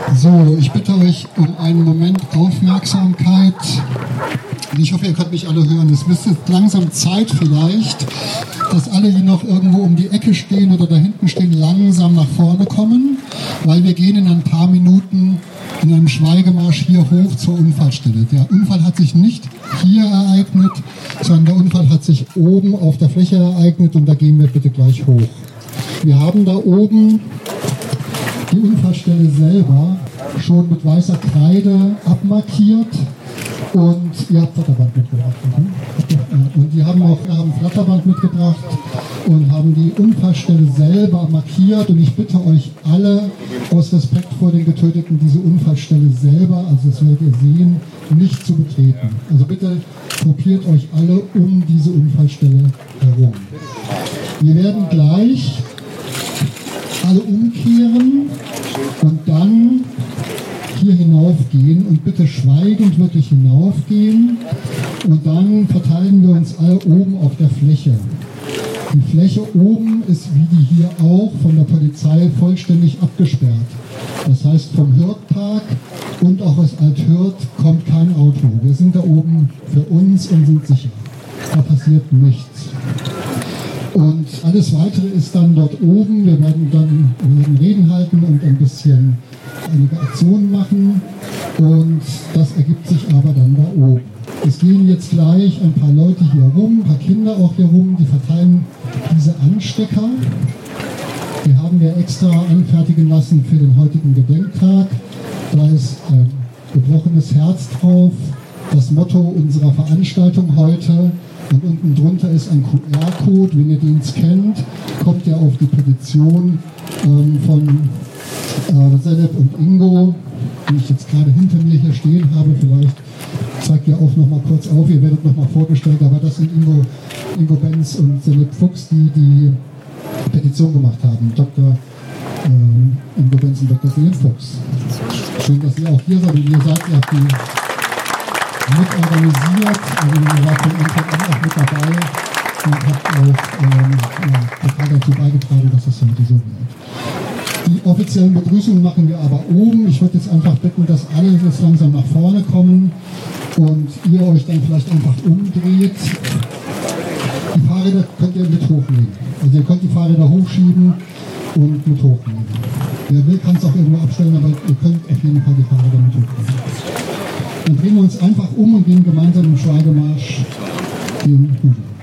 So, ich bitte euch um einen Moment Aufmerksamkeit. Ich hoffe, ihr könnt mich alle hören. Es ist jetzt langsam Zeit vielleicht, dass alle, die noch irgendwo um die Ecke stehen oder da hinten stehen, langsam nach vorne kommen, weil wir gehen in ein paar Minuten in einem Schweigemarsch hier hoch zur Unfallstelle. Der Unfall hat sich nicht hier ereignet, sondern der Unfall hat sich oben auf der Fläche ereignet und da gehen wir bitte gleich hoch. Wir haben da oben die Unfallstelle selber schon mit weißer Kreide abmarkiert und ihr habt Flatterband mitgebracht. Und die haben Flatterband mitgebracht und haben die Unfallstelle selber markiert und ich bitte euch alle aus Respekt vor den Getöteten diese Unfallstelle selber, also das werdet ihr sehen, nicht zu betreten. Also bitte gruppiert euch alle um diese Unfallstelle herum. Wir werden gleich alle umkehren und dann hier hinaufgehen und bitte schweigend wirklich hinaufgehen und dann verteilen wir uns alle oben auf der Fläche. Die Fläche oben ist wie die hier auch von der Polizei vollständig abgesperrt. Das heißt, vom Hürth-Park und auch aus Alt-Hürth kommt kein Auto. Wir sind da oben für uns und sind sicher. Da passiert nichts. Und alles Weitere ist dann dort oben. Wir werden Reden halten und ein bisschen einige Aktionen machen. Und das ergibt sich aber dann da oben. Es gehen jetzt gleich ein paar Leute hier rum, ein paar Kinder auch hier rum, die verteilen diese Anstecker. Die haben wir extra anfertigen lassen für den heutigen Gedenktag. Da ist ein gebrochenes Herz drauf, das Motto unserer Veranstaltung heute. Und unten drunter ist ein QR-Code, wenn ihr den kennt, kommt ihr auf die Petition von Senep und Ingo, die ich jetzt gerade hinter mir hier stehen habe. Vielleicht zeigt ihr auch noch mal kurz auf, ihr werdet noch mal vorgestellt, aber das sind Ingo Benz und Senep Fuchs, die die Petition gemacht haben. Dr. Ingo Benz und Dr. Senep Fuchs. Schön, dass ihr auch hier seid und ihr habt die mitorganisiert, also ihr wart von Anfang an auch mit dabei und habt auch total dazu beigetragen, dass es heute so wird. Die offiziellen Begrüßungen machen wir aber oben. Ich würde jetzt einfach bitten, dass alle jetzt langsam nach vorne kommen und ihr euch dann vielleicht einfach umdreht. Die Fahrräder könnt ihr mit hochnehmen. Also ihr könnt die Fahrräder hochschieben und mit hochnehmen. Wer will, kann es auch irgendwo abstellen, aber ihr könnt auf jeden Fall die Fahrräder mit hochnehmen. Dann drehen wir uns einfach um und gehen gemeinsam im Schweigemarsch den Hügel.